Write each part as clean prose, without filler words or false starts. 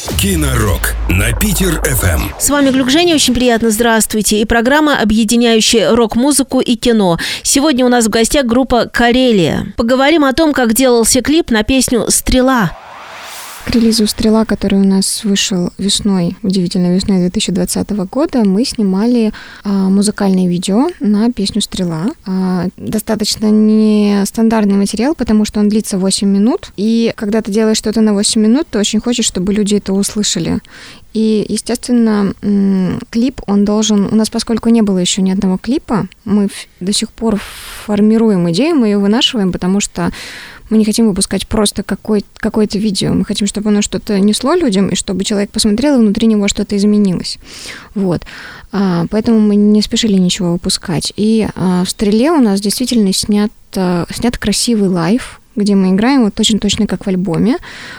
Кинорок на Питер-ФМ. С вами Глюк Женя, очень приятно, здравствуйте. И программа, объединяющая рок-музыку и кино. Сегодня у нас в гостях группа «Карелия». Поговорим о том, как делался клип на песню «Стрела». К релизу «Стрела», который у нас вышел удивительно весной 2020 года, мы снимали музыкальное видео на песню «Стрела». Достаточно нестандартный материал, потому что он длится 8 минут, и когда ты делаешь что-то на 8 минут, ты очень хочешь, чтобы люди это услышали. И, естественно, клип, он должен... У нас, поскольку не было еще ни одного клипа, мы до сих пор формируем идею, мы ее вынашиваем, потому что мы не хотим выпускать просто какое-то видео. Мы хотим, чтобы оно что-то несло людям, и чтобы человек посмотрел, и внутри него что-то изменилось. Вот. Поэтому мы не спешили ничего выпускать. И в «Стреле» у нас действительно снят красивый лайв, где мы играем вот точно как в альбоме.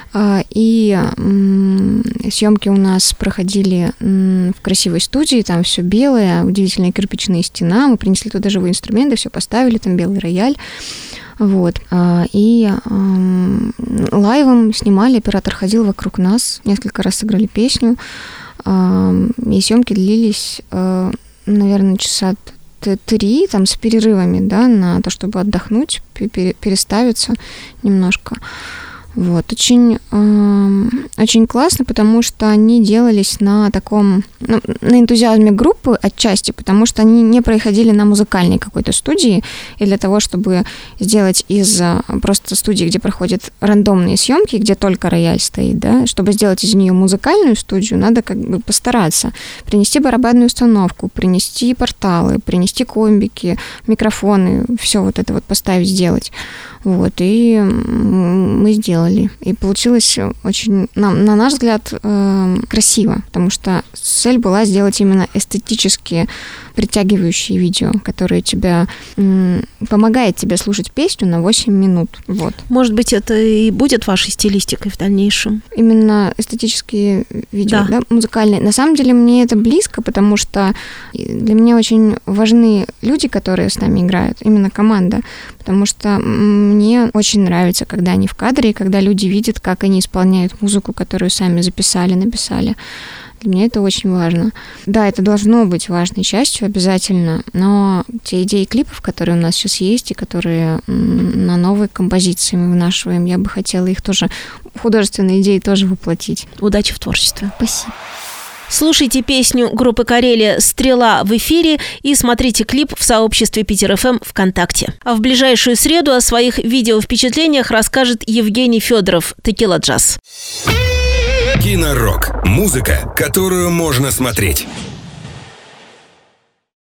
И съемки у нас проходили в красивой студии, там все белое, удивительная кирпичная стена. Мы принесли туда живые инструменты, все поставили, там белый рояль. Вот. И лайвом снимали, оператор ходил вокруг нас, несколько раз сыграли песню, и съемки длились, наверное, часа 3, там, с перерывами, да, на то, чтобы отдохнуть, переставиться немножко. Вот. Очень классно, потому что они делались на таком, на энтузиазме группы отчасти, потому что они не проходили на музыкальной какой-то студии, и для того, чтобы сделать из просто студии, где проходят рандомные съемки, где только рояль стоит, да, чтобы сделать из нее музыкальную студию, надо как бы постараться. Принести барабанную установку, принести порталы, принести комбики, микрофоны, все вот это вот поставить, сделать. Вот, и мы сделали. И получилось очень, на наш взгляд, красиво, потому что цель была сделать именно эстетически притягивающие видео, которые помогает тебе слушать песню на 8 минут. Вот. Может быть, это и будет вашей стилистикой в дальнейшем? Именно эстетические видео, да, музыкальные. На самом деле мне это близко, потому что для меня очень важны люди, которые с нами играют, именно команда, потому что мне очень нравится, когда они в кадре, и когда люди видят, как они исполняют музыку, которую сами записали, написали. Для меня это очень важно. Да, это должно быть важной частью обязательно, но те идеи клипов, которые у нас сейчас есть, и которые на новые композиции мы вынашиваем, я бы хотела их тоже, художественные идеи тоже воплотить. Удачи в творчестве. Спасибо. Слушайте песню группы «Карелия» «Стрела» в эфире и смотрите клип в сообществе Питер-ФМ ВКонтакте. А в ближайшую среду о своих видеовпечатлениях расскажет Евгений Федоров, «Текила Джаз». Кинорок. Музыка, которую можно смотреть.